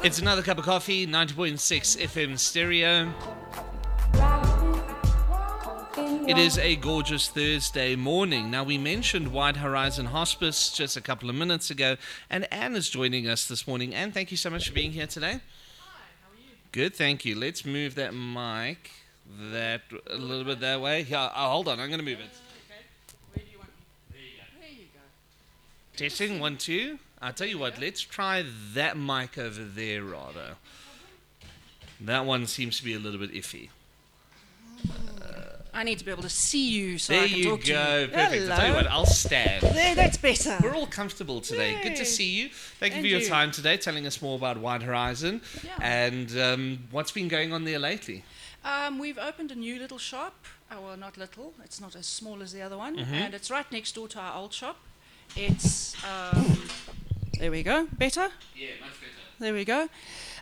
It's another cup of coffee, 90.6 FM stereo. It is a gorgeous Thursday morning. Now, we mentioned Wide Horizon Hospice just a couple of minutes ago, and Anne is joining us this morning. Anne, thank you so much for being here today. Hi, how are you? Good, thank you. Let's move that mic a little bit that way. Yeah, hold on, I'm going to move it. Okay. Where do you want me? There you go. There you go. Testing, 1, 2. I'll tell you what, let's try that mic over there rather. That one seems to be a little bit iffy. I need to be able to see you so There I can you talk to you. go, perfect. Hello. I'll tell you what, I'll stand. There, that's better. We're all comfortable today. Good to Yay. see you. Thank you And for your you. time today, telling us more about Wide Horizon Yeah. and what's been going on there lately. We've opened a new little shop. Well, not little. It's not as small as the other one. Mhm. And it's right next door to our old shop. It's, there we go. Better? Yeah, much better. There we go.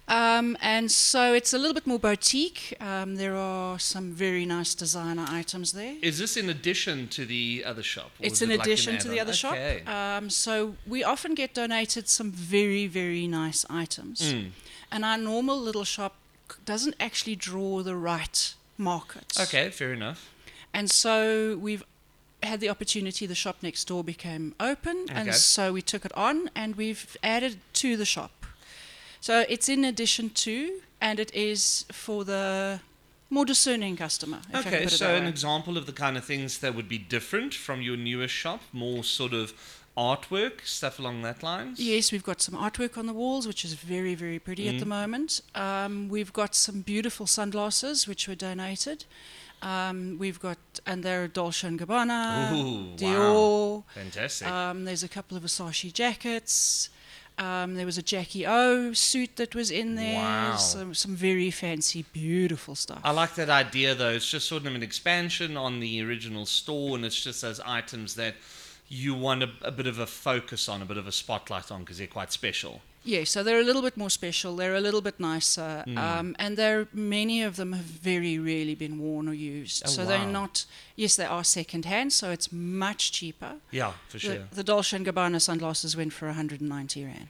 And so it's a little bit more boutique. There are some very nice designer items there. Is this in addition to the other shop? or It's is in it like an addition to the add-on? other shop. Okay. So we often get donated some very, very nice items. And our normal little shop doesn't actually draw the right market. Okay, fair enough. And so we've had the opportunity, the shop next door became open, Okay. and so we took it on and we've added to the shop. So it's in addition to, and it is for the more discerning customer. If I can Okay, put it so that an way. example of the kind of things that would be different from your newest shop, more sort of artwork, stuff along that lines? Yes, we've got some artwork on the walls, which is very, very pretty at the moment. We've got some beautiful sunglasses, which were donated. We've got, and they're Dolce & Gabbana, Ooh, Dior. wow. Fantastic. There's a couple of Versace jackets. There was a Jackie O suit that was in there. Wow. Some very fancy, beautiful stuff. I like that idea, though. It's just sort of an expansion on the original store, and it's just those items that you want a bit of a focus on, a bit of a spotlight on, because they're quite special. Yeah, so they're a little bit more special. They're a little bit nicer, and many of them have very rarely been worn or used. Oh, so wow. they're not. Yes, they are second hand, so it's much cheaper. Yeah, for sure. The Dolce & Gabbana sunglasses went for 190 rand.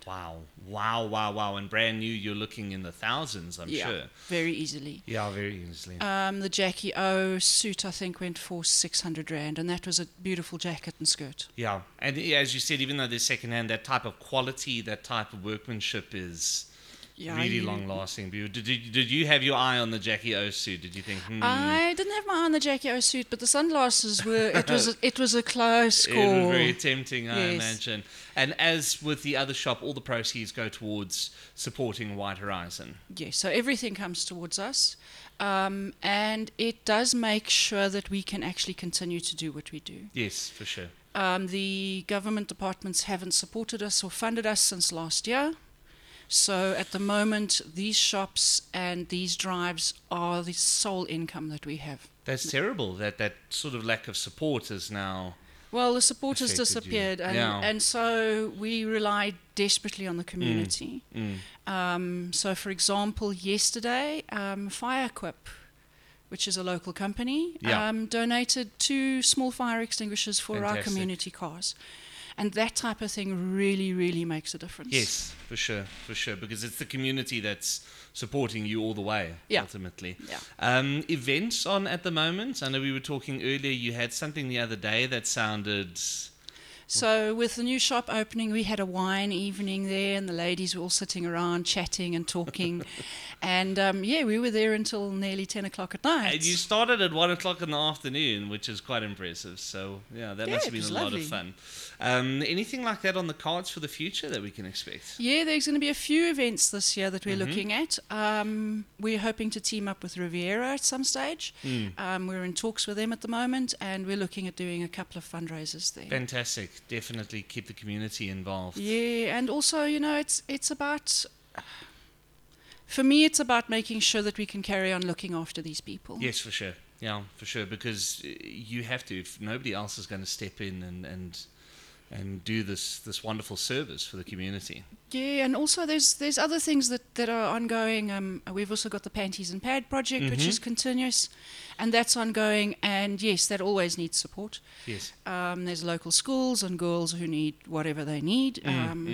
Wow. And brand new, you're looking in the thousands, I'm Yeah, sure. very easily. Yeah, very easily. The Jackie O suit, I think, went for 600 rand, and that was a beautiful jacket and skirt. Yeah, and as you said, even though they're secondhand, that type of quality, that type of workmanship is really long-lasting. Did you have your eye on the Jackie O suit? Did you think, I didn't have my eye on the Jackie O suit, but the sunglasses were. It was a close call. It was very tempting, I Yes. imagine. And as with the other shop, all the proceeds go towards supporting Wide Horizon. Yes, so everything comes towards us, and it does make sure that we can actually continue to do what we do. Yes, for sure. The government departments haven't supported us or funded us since last year. So at the moment, these shops and these drives are the sole income that we have. That's terrible, that sort of lack of support is now... Well, the support has affected you. disappeared, Yeah. and so we rely desperately on the community. So, for example, yesterday, FireEquip, which is a local company, Yeah. donated 2 small fire extinguishers for our Fantastic. community cars. And that type of thing really, really makes a difference. Yes, for sure, because it's the community that's supporting you all the way, Yeah. ultimately. Yeah. Events on at the moment? I know we were talking earlier, you had something the other day that sounded... So with the new shop opening, we had a wine evening there, and the ladies were all sitting around chatting and talking. And we were there until nearly 10 o'clock at night. And you started at 1 o'clock in the afternoon, which is quite impressive. So, yeah, that Yeah, must have it been was a lot lovely. of fun. Anything like that on the cards for the future that we can expect? Yeah, there's going to be a few events this year that we're Mm-hmm. looking at. We're hoping to team up with Riviera at some stage. We're in talks with them at the moment, and we're looking at doing a couple of fundraisers there. Fantastic. Definitely keep the community involved. Yeah, and also, it's about... For me, it's about making sure that we can carry on looking after these people. Yes, for sure. Yeah, for sure. Because you have to. If nobody else is going to step in and do this wonderful service for the community. Yeah, and also there's other things that are ongoing. We've also got the Panties and Pad project, which is continuous, and that's ongoing. And yes, that always needs support. Yes. There's local schools and girls who need whatever they need.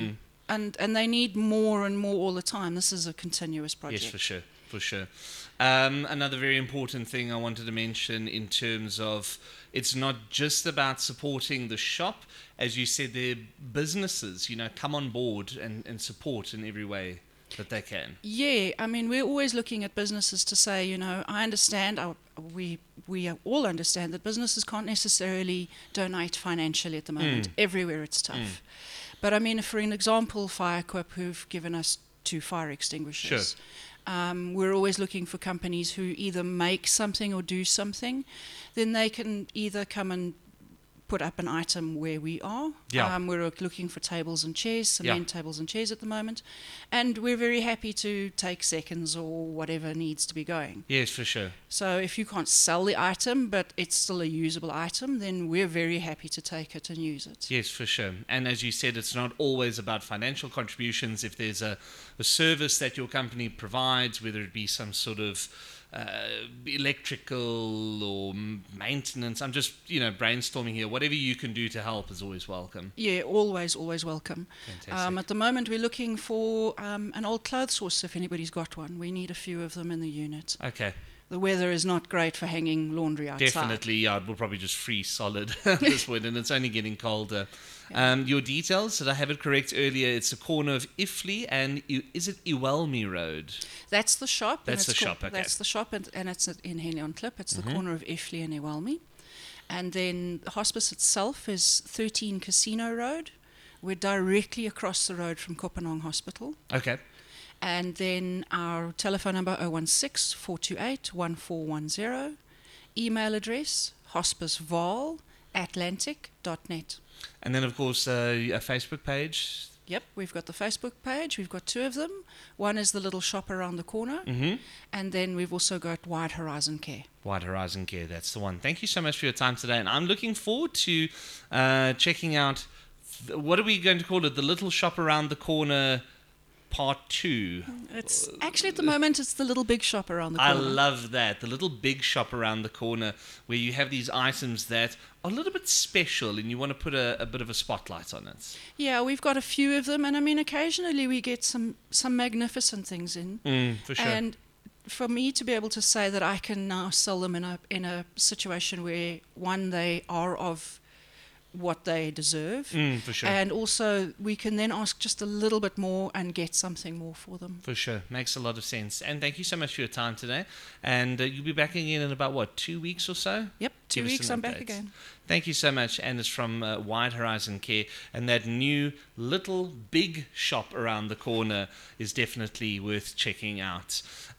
and they need more and more all the time. This is a continuous project. Yes, for sure. Another very important thing I wanted to mention in terms of it's not just about supporting the shop. As you said, their businesses, come on board and support in every way that they can. Yeah, I mean, we're always looking at businesses to say, I understand, we all understand that businesses can't necessarily donate financially at the moment. Everywhere it's tough. But I mean, for an example, FireQuip, who've given us 2 fire extinguishers. Sure. We're always looking for companies who either make something or do something. Then they can either come and put up an item where we are. Yeah. We're looking for tables and chairs, cement tables and chairs at the moment. And we're very happy to take seconds or whatever needs to be going. Yes, for sure. So if you can't sell the item, but it's still a usable item, then we're very happy to take it and use it. Yes, for sure. And as you said, it's not always about financial contributions. If there's a service that your company provides, whether it be some sort of electrical or maintenance, I'm just brainstorming here. Whatever you can do to help is always welcome. Yeah, always welcome. Fantastic. At the moment, we're looking for an old clothes horse, if anybody's got one. We need a few of them in the unit. Okay. The weather is not great for hanging laundry outside. Definitely, yeah. It will probably just freeze solid at this point, and it's only getting colder. Your details, did I have it correct earlier? It's the corner of Ifley and is it Iwelmi Road? That's the shop. That's the shop, okay. That's the shop, and it's in Henley on Klip. It's the corner of Ifley and Iwelmi. And then the hospice itself is 13 Casino Road. We're directly across the road from Kopanang Hospital. Okay. And then our telephone number 016-428-1410. Email address hospiceval@atlantic.net. And then, of course, a Facebook page. Yep, we've got the Facebook page. We've got 2 of them. One is the little shop around the corner. And then we've also got Wide Horizon Care. Wide Horizon Care, that's the one. Thank you so much for your time today. And I'm looking forward to checking out, what are we going to call it? The little shop around the corner part 2. It's actually, at the moment, it's the little big shop around the corner. I love that. The little big shop around the corner where you have these items that are a little bit special and you want to put a bit of a spotlight on it. Yeah, we've got a few of them. And I mean, occasionally we get some magnificent things in. For sure. And for me to be able to say that I can now sell them in a situation where, one, they are of what they deserve, for sure. and also we can then ask just a little bit more and get something more for them. For sure. Makes a lot of sense. And thank you so much for your time today. And you'll be back again in about, 2 weeks or so? Yep, 2 Give us weeks some I'm back updates. again. Thank you so much. And it's from Wide Horizon Care. And that new little big shop around the corner is definitely worth checking out.